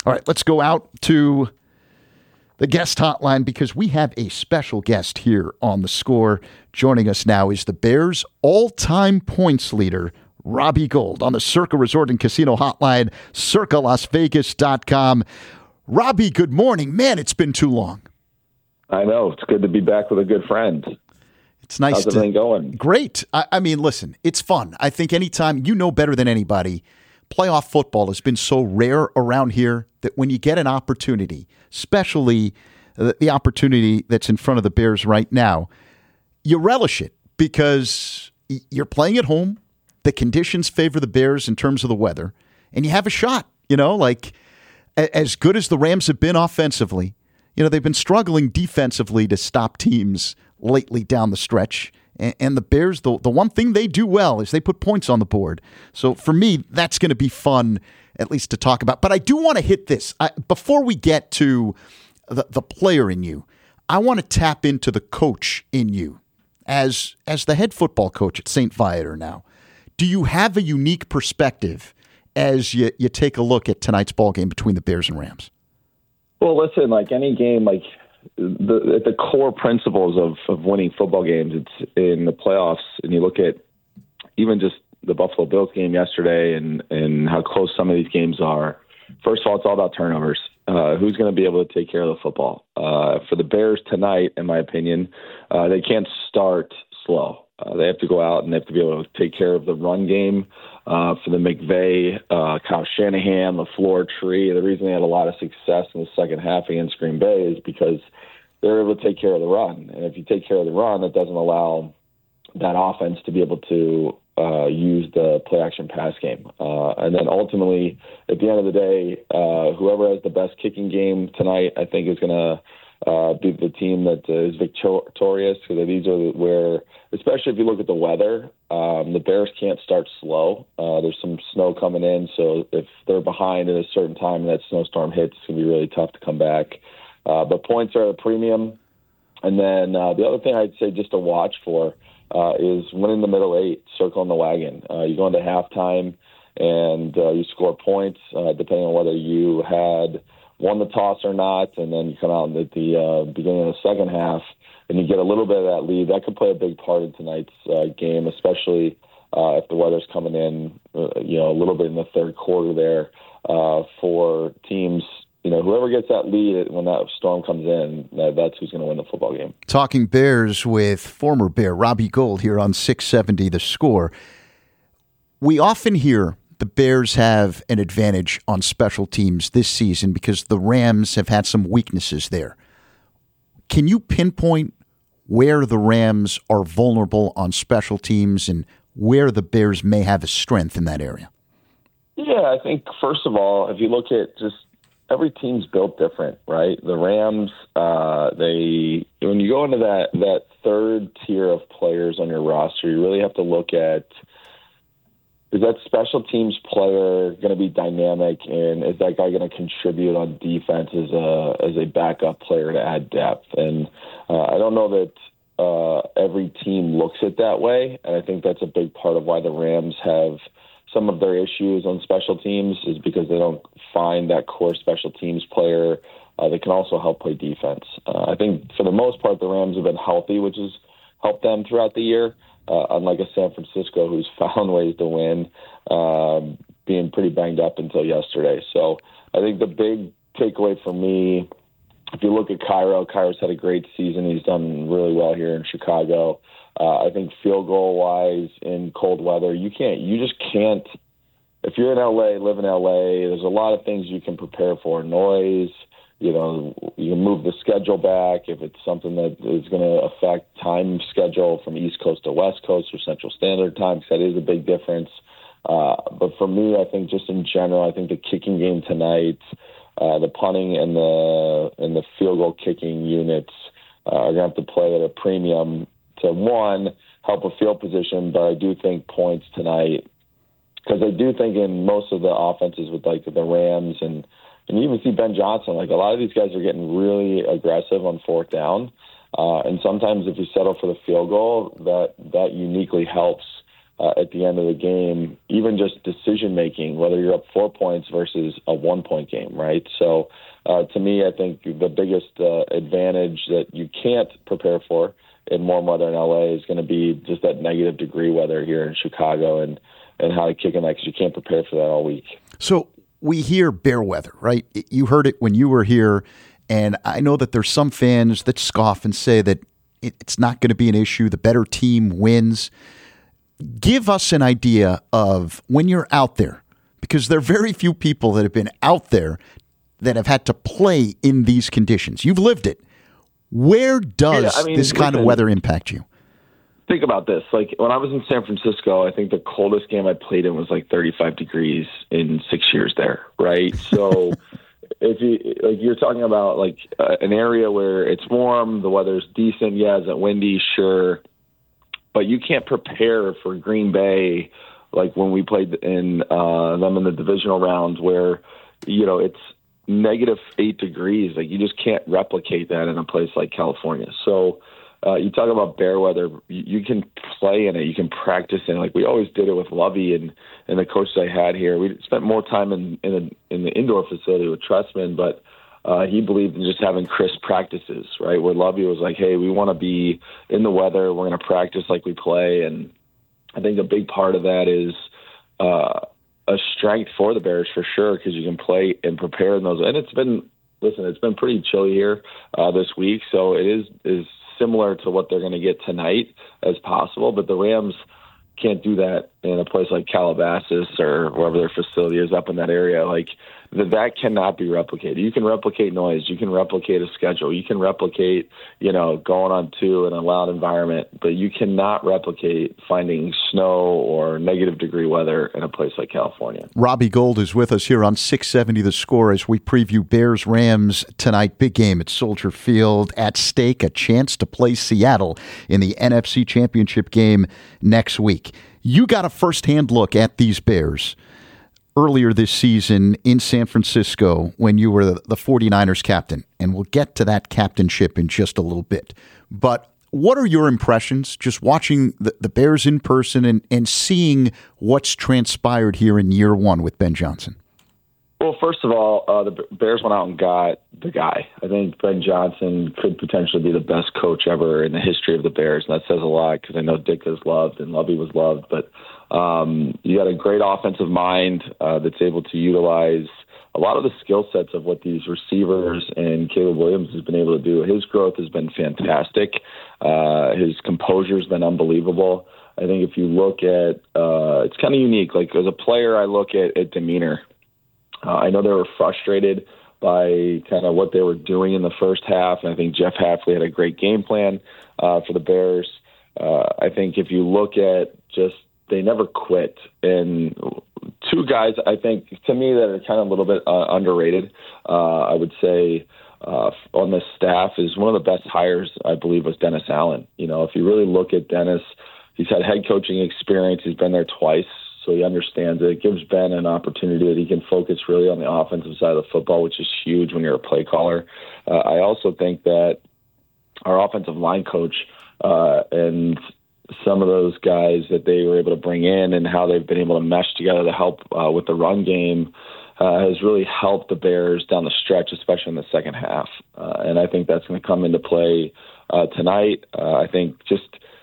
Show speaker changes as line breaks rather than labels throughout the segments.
All right, let's go out to the guest hotline because we have a special guest here on The Score. Joining us now is the Bears' all-time points leader, Robbie Gould, on the Circa Resort and Casino hotline, circalasvegas.com. Robbie, good morning. Man, it's been too long.
I know. It's good to be back with a good friend.
It's nice.
How's everything going?
Great. I mean, listen, it's fun. I think anytime, you know better than anybody, playoff football has been so rare around here that when you get an opportunity, especially the opportunity that's in front of the Bears right now, you relish it because you're playing at home. The conditions favor the Bears in terms of the weather, and you have a shot. Like as good as the Rams have been offensively, they've been struggling defensively to stop teams lately down the stretch. And the Bears, the one thing they do well is they put points on the board. So for me, that's going to be fun, at least to talk about. But I do want to hit this. Before we get to the player in you, I want to tap into the coach in you. As the head football coach at St. Viator now, do you have a unique perspective as you take a look at tonight's ball game between the Bears and Rams?
Well, listen, like any game, like the core principles of winning football games, it's in the playoffs, and you look at even just the Buffalo Bills game yesterday and how close some of these games are. First of all, it's all about turnovers. Who's going to be able to take care of the football? For the Bears tonight, in my opinion, they can't start slow. They have to go out and they have to be able to take care of the run game for the McVay, Kyle Shanahan, LaFleur tree. The reason they had a lot of success in the second half against Green Bay is because they're able to take care of the run. And if you take care of the run, that doesn't allow that offense to be able to use the play-action pass game. And then ultimately, at the end of the day, whoever has the best kicking game tonight, I think is going to be the team that is victorious. Because these are where, especially if you look at the weather, the Bears can't start slow. There's some snow coming in, so if they're behind at a certain time and that snowstorm hits, it's going to be really tough to come back. But points are a premium. And then the other thing I'd say just to watch for is winning the middle eight, circling the wagon. You go into halftime and you score points, depending on whether you had won the toss or not, and then you come out at the beginning of the second half and you get a little bit of that lead. That could play a big part in tonight's game, especially if the weather's coming in, a little bit in the third quarter there for teams. Whoever gets that lead when that storm comes in, that's who's going to win the football game.
Talking Bears with former Bear Robbie Gould here on 670 The Score. We often hear the Bears have an advantage on special teams this season because the Rams have had some weaknesses there. Can you pinpoint where the Rams are vulnerable on special teams and where the Bears may have a strength in that area?
Yeah, I think, first of all, if you look at just every team's built different, right? The Rams, when you go into that third tier of players on your roster, you really have to look at, is that special teams player going to be dynamic, and is that guy going to contribute on defense as a backup player to add depth? And I don't know that every team looks at that way, and I think that's a big part of why the Rams have some of their issues on special teams is because they don't find that core special teams player that can also help play defense. I think for the most part, the Rams have been healthy, which has helped them throughout the year, unlike a San Francisco who's found ways to win, being pretty banged up until yesterday. So I think the big takeaway for me, if you look at Cairo's had a great season. He's done really well here in Chicago. I think field goal wise in cold weather, you just can't, if you're in LA, live in LA, there's a lot of things you can prepare for. Noise, you can move the schedule back if it's something that is going to affect time schedule from East Coast to West Coast or Central Standard Time, because that is a big difference. But for me, I think just in general, I think the kicking game tonight, the punting and the field goal kicking units are going to have to play at a premium to, one, help a field position, but I do think points tonight, because I do think in most of the offenses with like the Rams and you even see Ben Johnson, like a lot of these guys are getting really aggressive on fourth down. And sometimes if you settle for the field goal, that uniquely helps at the end of the game, even just decision making, whether you're up 4 points versus a 1 point game, right? So to me, I think the biggest advantage that you can't prepare for in warm weather in LA is going to be just that negative degree weather here in Chicago and how to kick in that, because you can't prepare for that all week.
So we hear bear weather, right? You heard it when you were here, and I know that there's some fans that scoff and say that it's not going to be an issue. The better team wins. Give us an idea of when you're out there, because there are very few people that have been out there that have had to play in these conditions. You've lived it. Where does this kind of weather impact you?
Think about this. Like when I was in San Francisco, I think the coldest game I played in was like 35 degrees in 6 years there, right? So if you're talking about like an area where it's warm, the weather's decent, yeah, is it windy? Sure. But you can't prepare for Green Bay like when we played in them in the divisional rounds where, it's -8 degrees. Like you just can't replicate that in a place like California. So you talk about bear weather, you can play in it, you can practice in it. Like we always did it with Lovey and the coaches I had here. We spent more time in the indoor facility with Trestman, but he believed in just having crisp practices, right? Where Lovey was like, hey, we want to be in the weather. We're going to practice like we play. And I think a big part of that is a strength for the Bears for sure, because you can play and prepare in those. And it's been pretty chilly here this week. So it is similar to what they're going to get tonight as possible. But the Rams can't do that in a place like Calabasas or wherever their facility is up in that area. Like that cannot be replicated. You can replicate noise. You can replicate a schedule. You can replicate, going on tour in a loud environment, but you cannot replicate finding snow or negative degree weather in a place like California.
Robbie Gould is with us here on 670 The Score as we preview Bears-Rams tonight. Big game at Soldier Field. At stake, a chance to play Seattle in the NFC Championship game next week. You got a firsthand look at these Bears earlier this season in San Francisco when you were the 49ers captain, and we'll get to that captainship in just a little bit. But what are your impressions just watching the Bears in person and seeing what's transpired here in year one with Ben Johnson?
Well, first of all, the Bears went out and got the guy. I think Ben Johnson could potentially be the best coach ever in the history of the Bears, and that says a lot because I know Dick is loved and Lovey was loved. But you got a great offensive mind that's able to utilize a lot of the skill sets of what these receivers and Caleb Williams has been able to do. His growth has been fantastic. His composure has been unbelievable. I think if you look at it's kind of unique. Like as a player, I look at demeanor. I know they were frustrated by kind of what they were doing in the first half, and I think Jeff Hafley had a great game plan for the Bears. I think if you look at just they never quit. And two guys, I think, to me, that are kind of a little bit underrated, I would say, on this staff is one of the best hires, I believe, was Dennis Allen. If you really look at Dennis, he's had head coaching experience. He's been there twice. So he understands it. It gives Ben an opportunity that he can focus really on the offensive side of the football, which is huge when you're a play caller. I also think that our offensive line coach and some of those guys that they were able to bring in and how they've been able to mesh together to help with the run game has really helped the Bears down the stretch, especially in the second half. And I think that's going to come into play tonight. I think just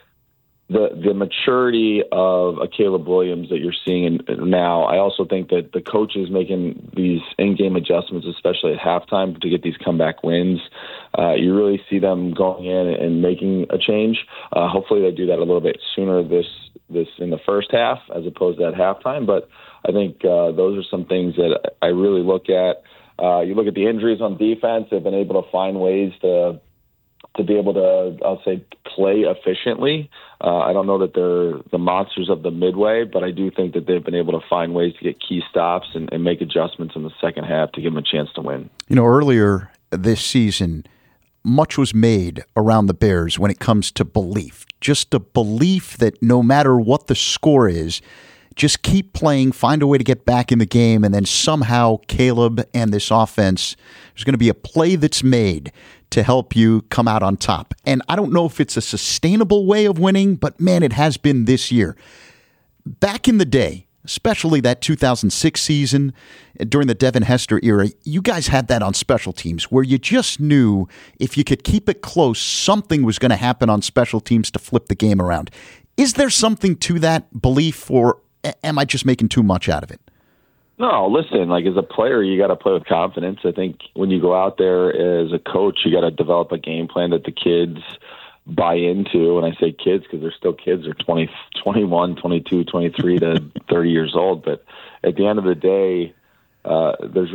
the maturity of a Caleb Williams that you're seeing now. I also think that the coaches making these in-game adjustments, especially at halftime, to get these comeback wins, you really see them going in and making a change. Hopefully they do that a little bit sooner this in the first half as opposed to at halftime. But I think those are some things that I really look at. You look at the injuries on defense; they've been able to find ways to be able to, I'll say, play efficiently. I don't know that they're the monsters of the midway, but I do think that they've been able to find ways to get key stops and make adjustments in the second half to give them a chance to win.
Earlier this season, much was made around the Bears when it comes to belief. Just a belief that no matter what the score is, just keep playing, find a way to get back in the game, and then somehow Caleb and this offense, there's going to be a play that's made to help you come out on top. And I don't know if it's a sustainable way of winning, but man, it has been this year. back in the day, especially that 2006 season during the Devin Hester era, you guys had that on special teams where you just knew if you could keep it close, something was going to happen on special teams to flip the game around. Is there something to that belief, or am I just making too much out of it?
No, listen, like as a player, you got to play with confidence. I think when you go out there as a coach, you got to develop a game plan that the kids buy into. And I say kids because they're still kids. They're 20, 21, 22, 23 to 30 years old. But at the end of the day, there's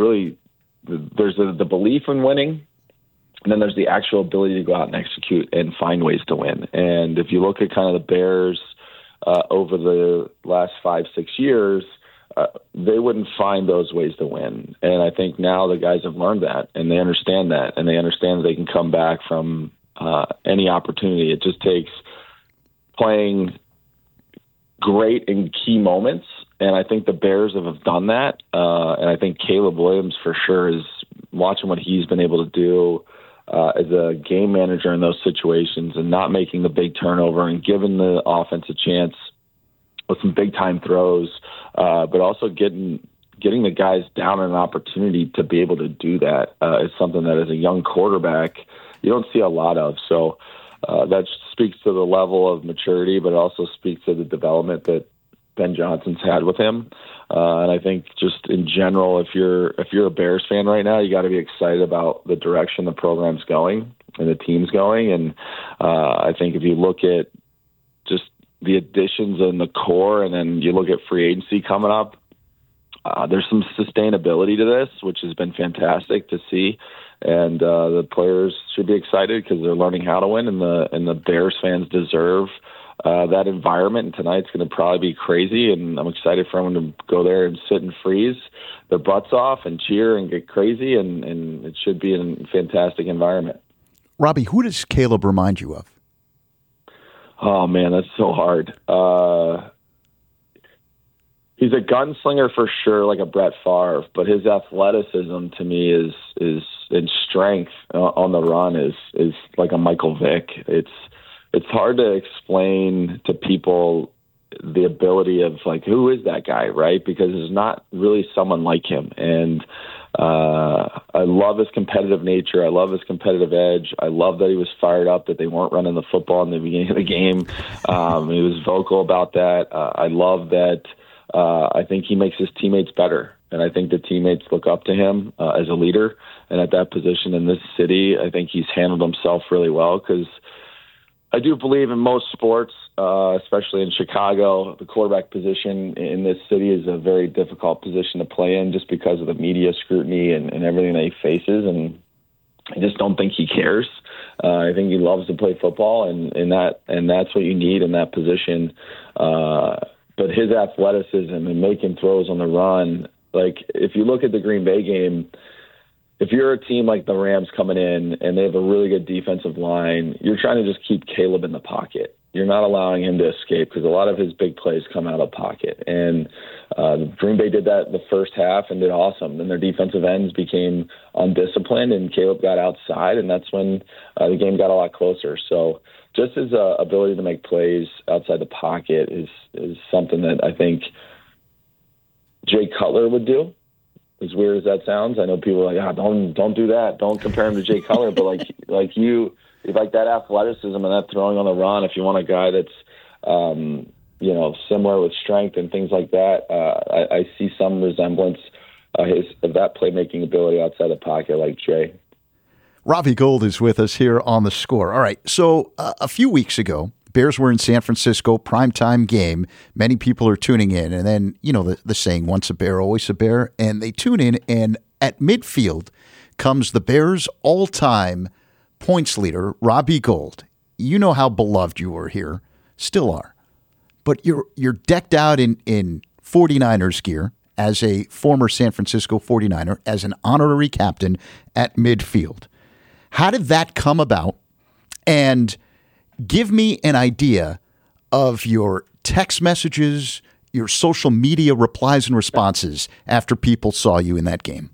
the belief in winning, and then there's the actual ability to go out and execute and find ways to win. And if you look at kind of the Bears over the last 5-6 years, they wouldn't find those ways to win. And I think now the guys have learned that, and they understand that, and they understand that they can come back from any opportunity. It just takes playing great in key moments, and I think the Bears have done that. And I think Caleb Williams for sure is watching what he's been able to do as a game manager in those situations and not making the big turnover and giving the offense a chance with some big time throws, but also getting the guys down an opportunity to be able to do that is something that as a young quarterback you don't see a lot of. So that speaks to the level of maturity, but it also speaks to the development that Ben Johnson's had with him. And I think just in general, if you're a Bears fan right now, you got to be excited about the direction the program's going and the team's going. And I think if you look at just the additions in the core, and then you look at free agency coming up, there's some sustainability to this, which has been fantastic to see. And the players should be excited because they're learning how to win, and the Bears fans deserve that environment. And tonight's going to probably be crazy, and I'm excited for them to go there and sit and freeze their butts off and cheer and get crazy, and it should be a fantastic environment.
Robbie, who does Caleb remind you of?
Oh, man, that's so hard. He's a gunslinger for sure, like a Brett Favre, but his athleticism to me is and strength on the run is like a Michael Vick. It's hard to explain to people the ability of like, who is that guy, right? Because there's not really someone like him. And I love his competitive nature. I love his competitive edge. I love that he was fired up that they weren't running the football in the beginning of the game. He was vocal about that. I love that. I think he makes his teammates better. And I think the teammates look up to him as a leader. And at that position in this city, I think he's handled himself really well, because I do believe in most sports, especially in Chicago, the quarterback position in this city is a very difficult position to play in just because of the media scrutiny and everything that he faces. And I just don't think he cares. I think he loves to play football, and that's what you need in that position. But his athleticism and making throws on the run, like if you look at the Green Bay game, if you're a team like the Rams coming in and they have a really good defensive line, you're trying to just keep Caleb in the pocket. You're not allowing him to escape because a lot of his big plays come out of the pocket. And Green Bay did that the first half and did awesome. Then their defensive ends became undisciplined and Caleb got outside, and that's when the game got a lot closer. So just his ability to make plays outside the pocket is something that I think Jay Cutler would do. As weird as that sounds, I know people are like, don't do that. Don't compare him to Jay Cutler. But like that athleticism and that throwing on the run, if you want a guy that's similar with strength and things like that, I see some resemblance of that playmaking ability outside the pocket like Jay.
Ravi Gold is with us here on The Score. All right, so a few weeks ago, Bears were in San Francisco, primetime game. Many people are tuning in. And then, the saying, once a Bear, always a Bear. And they tune in, and at midfield comes the Bears' all-time points leader, Robbie Gould. You know how beloved you were here. Still are. But you're decked out in 49ers gear as a former San Francisco 49er, as an honorary captain at midfield. How did that come about? And give me an idea of your text messages, your social media replies and responses after people saw you in that game.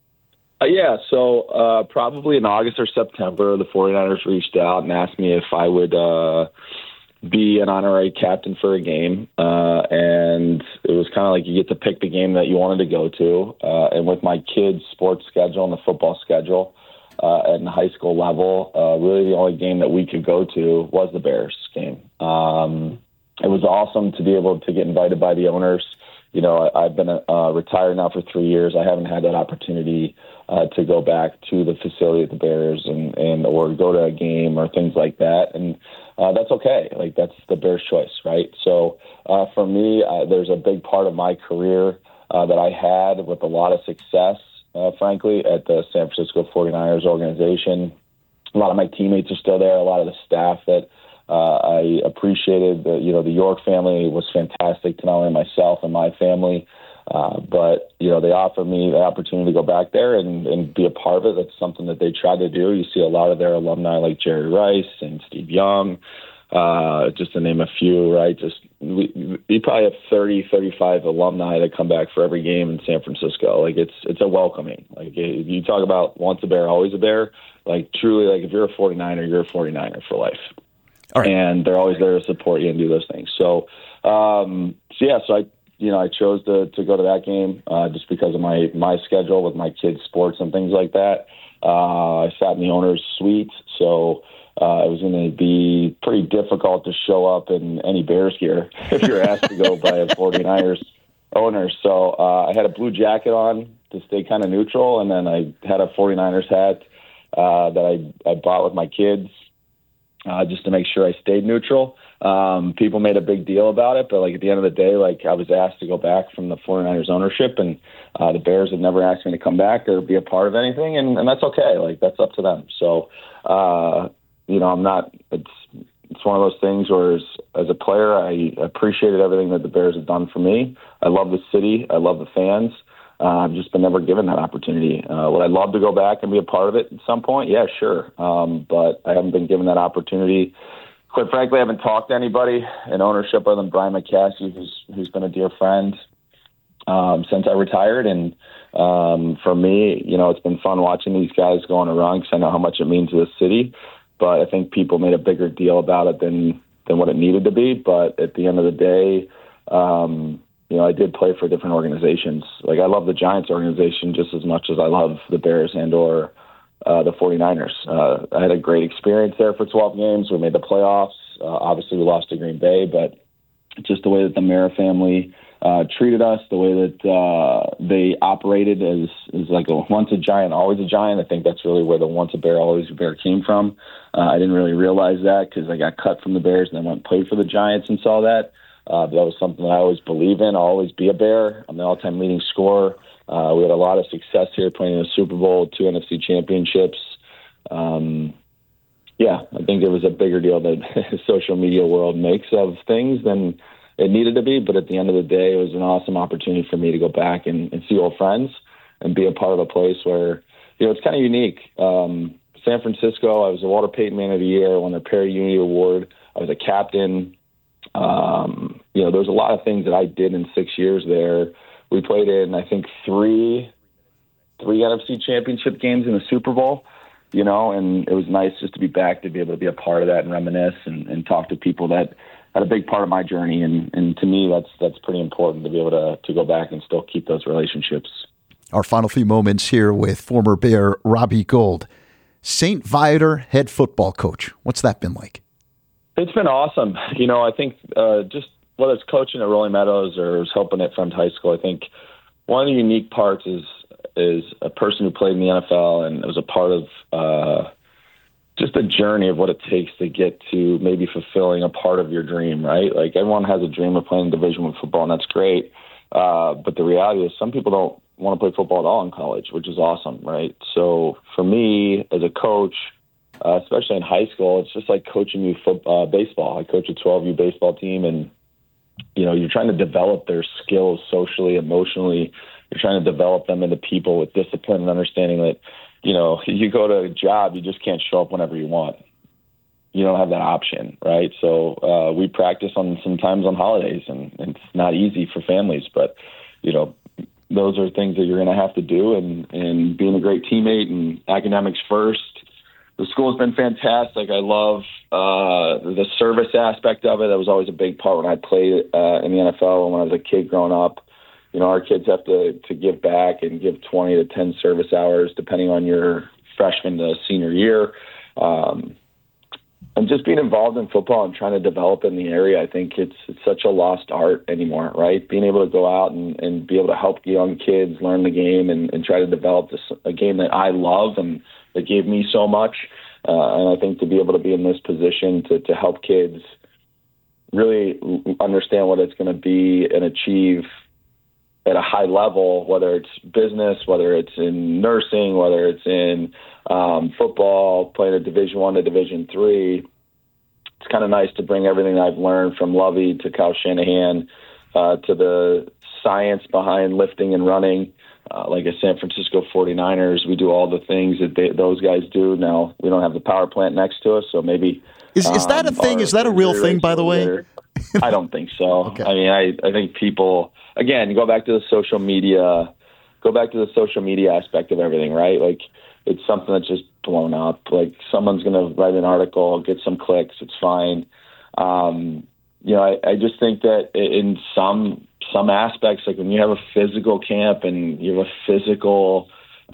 So probably in August or September, the 49ers reached out and asked me if I would be an honorary captain for a game. And it was kind of like you get to pick the game that you wanted to go to. And with my kids' sports schedule and the football schedule at the high school level, really the only game that we could go to was the Bears game. It was awesome to be able to get invited by the owners. You know, I've been retired now for 3 years. I haven't had that opportunity to go back to the facility at the Bears and or go to a game or things like that. And that's okay. Like, that's the Bears' choice, right? So for me, there's a big part of my career that I had with a lot of success, frankly, at the San Francisco 49ers organization. A lot of my teammates are still there. A lot of the staff that I appreciated. The York family was fantastic to not only myself and my family, but, they offered me the opportunity to go back there and be a part of it. That's something that they try to do. You see a lot of their alumni like Jerry Rice and Steve Young, just to name a few, right? We probably have 30, 35 alumni that come back for every game in San Francisco. Like, it's a welcoming. Like, you talk about once a Bear, always a Bear. Like, truly, like, if you're a 49er, you're a 49er for life.
All right.
And they're always there to support you and do those things. So I chose to go to that game just because of my schedule with my kids' sports and things like that. I sat in the owner's suite, so it was going to be pretty difficult to show up in any Bears gear if you're asked to go by a 49ers owner. So I had a blue jacket on to stay kind of neutral, and then I had a 49ers hat that I bought with my kids. Just to make sure I stayed neutral. People made a big deal about it, but like at the end of the day, like I was asked to go back from the 49ers ownership, and the Bears have never asked me to come back or be a part of anything, and that's okay. Like, that's up to them. So, I'm not. It's one of those things where as a player, I appreciated everything that the Bears have done for me. I love the city. I love the fans. I've just been never given that opportunity. Would I love to go back and be a part of it at some point? Yeah, sure. But I haven't been given that opportunity. Quite frankly, I haven't talked to anybody in ownership other than Brian McCaskey, who's been a dear friend since I retired. And for me, it's been fun watching these guys go on a run because I know how much it means to the city. But I think people made a bigger deal about it than what it needed to be. But at the end of the day, I did play for different organizations. Like, I love the Giants organization just as much as I love the Bears and or the 49ers. I had a great experience there for 12 games. We made the playoffs. Obviously, we lost to Green Bay, but just the way that the Mara family treated us, the way that they operated is like a once a Giant, always a Giant. I think that's really where the once a Bear, always a Bear came from. I didn't really realize that because I got cut from the Bears and then went and played for the Giants and saw that. That was something that I always believe in. I'll always be a Bear. I'm the all-time leading scorer. We had a lot of success here playing in the Super Bowl, 2 NFC championships. I think it was a bigger deal that the social media world makes of things than it needed to be. But at the end of the day, it was an awesome opportunity for me to go back and see old friends and be a part of a place where, it's kind of unique. San Francisco, I was the Walter Payton Man of the Year, won the Perry Unity Award. I was a captain. There's a lot of things that I did in 6 years there. We played in, I think, three NFC championship games in the Super Bowl, and it was nice just to be back, to be able to be a part of that and reminisce and talk to people that had a big part of my journey. And to me, that's pretty important to be able to go back and still keep those relationships.
Our final few moments here with former Bear Robbie Gould, St. Viator head football coach. What's that been like?
It's been awesome. I think just whether it's coaching at Rolling Meadows or helping at Friends High School, I think one of the unique parts is a person who played in the NFL and was a part of just a journey of what it takes to get to maybe fulfilling a part of your dream, right? Like, everyone has a dream of playing Division I football, and that's great. But the reality is some people don't want to play football at all in college, which is awesome, right? So for me as a coach, especially in high school, it's just like coaching youth baseball. I coach a 12U baseball team, and you're trying to develop their skills socially, emotionally. You're trying to develop them into people with discipline and understanding that, you go to a job, you just can't show up whenever you want. You don't have that option, right? So we practice sometimes on holidays, and it's not easy for families, but, those are things that you're going to have to do, and being a great teammate and academics first, the school's been fantastic. I love the service aspect of it. That was always a big part when I played in the NFL and when I was a kid growing up. Our kids have to give back and give 20 to 10 service hours depending on your freshman to senior year. And just being involved in football and trying to develop in the area, I think it's such a lost art anymore, right? Being able to go out and be able to help young kids learn the game and try to develop a game that I love and that gave me so much. And I think to be able to be in this position to help kids really understand what it's going to be and achieve at a high level, whether it's business, whether it's in nursing, whether it's in football, playing a Division I to Division III. It's kind of nice to bring everything I've learned from Lovey to Kyle Shanahan to the science behind lifting and running. Like a San Francisco 49ers, we do all the things that those guys do. Now, we don't have the power plant next to us, so maybe... Is
that a thing? Is that a real thing, by the way?
I don't think so.
Okay.
I mean, I think people... Again, go back to the social media aspect of everything, right? Like, it's something that's just blown up. Like, someone's going to write an article, get some clicks, it's fine. I just think that in some aspects, like when you have a physical camp and you have a physical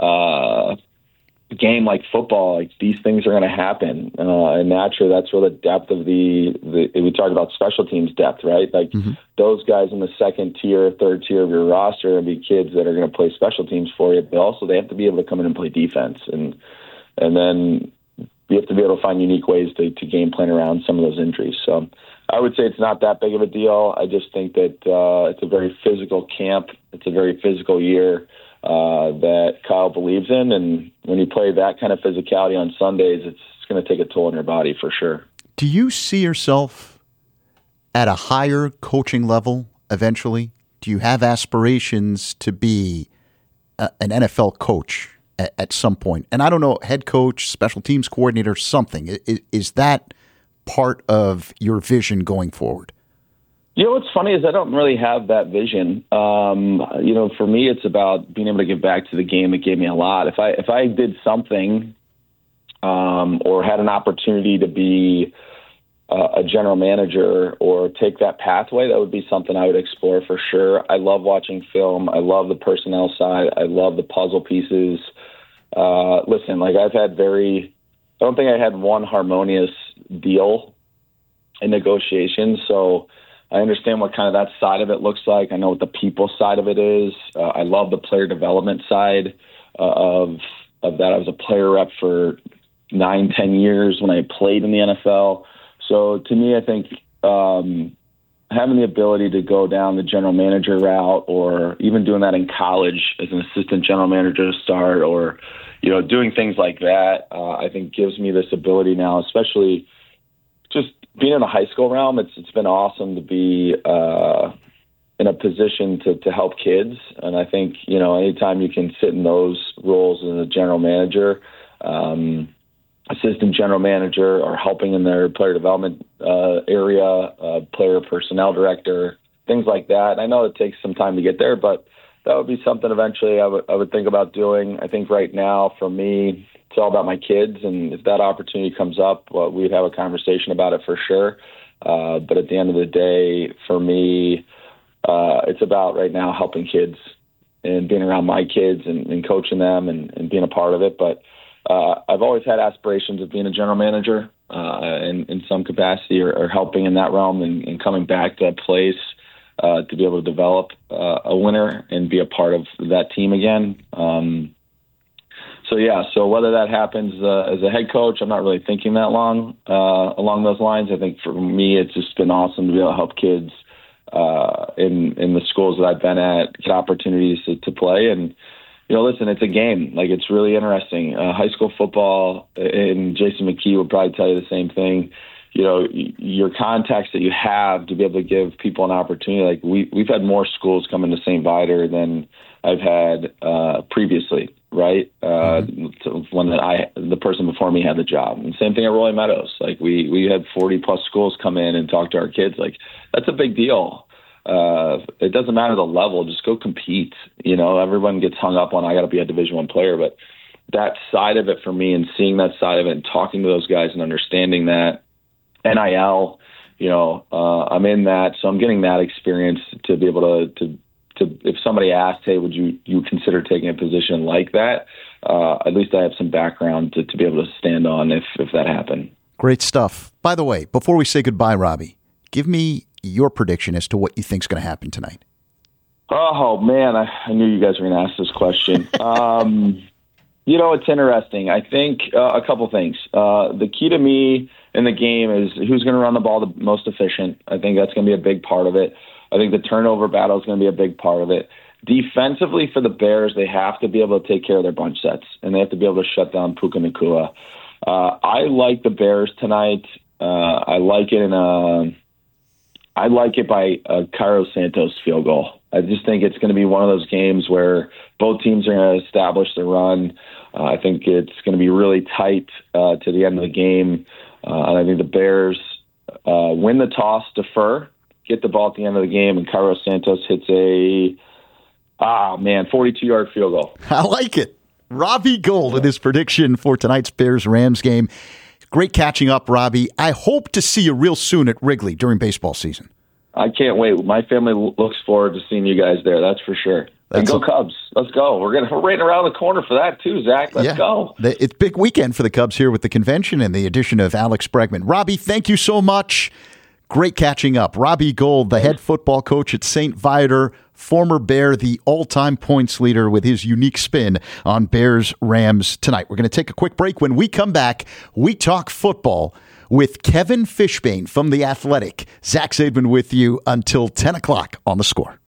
game like football, like these things are going to happen. And naturally, that's where the depth of we talk about special teams depth, right? Like those guys in the second tier, third tier of your roster and be kids that are going to play special teams for you, but also they have to be able to come in and play defense. And then you have to be able to find unique ways to game plan around some of those injuries. So I would say it's not that big of a deal. I just think that it's a very physical camp. It's a very physical year that Kyle believes in. And when you play that kind of physicality on Sundays, it's going to take a toll on your body for sure.
Do you see yourself at a higher coaching level eventually? Do you have aspirations to be an NFL coach at some point? And I don't know, head coach, special teams coordinator, something. Is that part of your vision going forward?
What's funny is I don't really have that vision. For me, it's about being able to give back to the game. It gave me a lot. If I did something or had an opportunity to be a general manager or take that pathway, that would be something I would explore for sure. I love watching film. I love the personnel side. I love the puzzle pieces. Listen, like I don't think I had one harmonious deal in negotiations. So I understand what kind of that side of it looks like. I know what the people side of it is. I love the player development side of that. I was a player rep for 9-10 years when I played in the NFL. So to me, I think having the ability to go down the general manager route or even doing that in college as an assistant general manager to start or, doing things like that, I think gives me this ability now, especially just being in the high school realm. It's been awesome to be in a position to help kids. And I think, anytime you can sit in those roles as a general manager, assistant general manager, or helping in their player development area, player personnel director, things like that. I know it takes some time to get there, but that would be something eventually I would think about doing. I think right now for me, it's all about my kids. And if that opportunity comes up, we'd have a conversation about it for sure. But at the end of the day, for me, it's about right now helping kids and being around my kids and coaching them and being a part of it. But I've always had aspirations of being a general manager in some capacity or helping in that realm and coming back to that place to be able to develop a winner and be a part of that team again. So whether that happens as a head coach, I'm not really thinking that long along those lines. I think for me, it's just been awesome to be able to help kids in the schools that I've been at get opportunities to play. And, listen, it's a game. Like, it's really interesting. High school football, and Jason McKee would probably tell you the same thing. Your contacts that you have to be able to give people an opportunity. Like we've had more schools come into St. Viator than I've had previously, right? When the person before me had the job. And same thing at Rolling Meadows. Like we had 40 plus schools come in and talk to our kids. Like, that's a big deal. It doesn't matter the level, just go compete. Everyone gets hung up on, I got to be a Division I player, but that side of it for me, and seeing that side of it and talking to those guys and understanding that NIL, I'm in that, so I'm getting that experience to be able to if somebody asked, hey, would you consider taking a position like that? At least I have some background to be able to stand on if that happened.
Great stuff. By the way, before we say goodbye, Robbie, give me your prediction as to what you think is going to happen tonight.
Oh, man, I knew you guys were going to ask this question. It's interesting. I think a couple things. The key to me in the game is who's going to run the ball the most efficient. I think that's going to be a big part of it. I think the turnover battle is going to be a big part of it. Defensively for the Bears, they have to be able to take care of their bunch sets, and they have to be able to shut down Puka Nacua. I like the Bears tonight. I like it by a Cairo Santos field goal. I just think it's going to be one of those games where both teams are going to establish the run. I think it's going to be really tight to the end of the game. And I think the Bears win the toss, defer, get the ball at the end of the game, and Cairo Santos hits a 42-yard field goal.
I like it. Robbie Gould in his prediction for tonight's Bears-Rams game. Great catching up, Robbie. I hope to see you real soon at Wrigley during baseball season. I
can't wait. My family looks forward to seeing you guys there, that's for sure. And go Cubs. Let's go. We're right around the corner for that too, Zach. Let's go.
It's a big weekend for the Cubs here with the convention and the addition of Alex Bregman. Robbie, thank you so much. Great catching up. Robbie Gould, the head football coach at St. Viator, former Bear, the all-time points leader with his unique spin on Bears-Rams tonight. We're going to take a quick break. When we come back, we talk football with Kevin Fishbain from The Athletic. Zach Zaidman with you until 10 o'clock on The Score.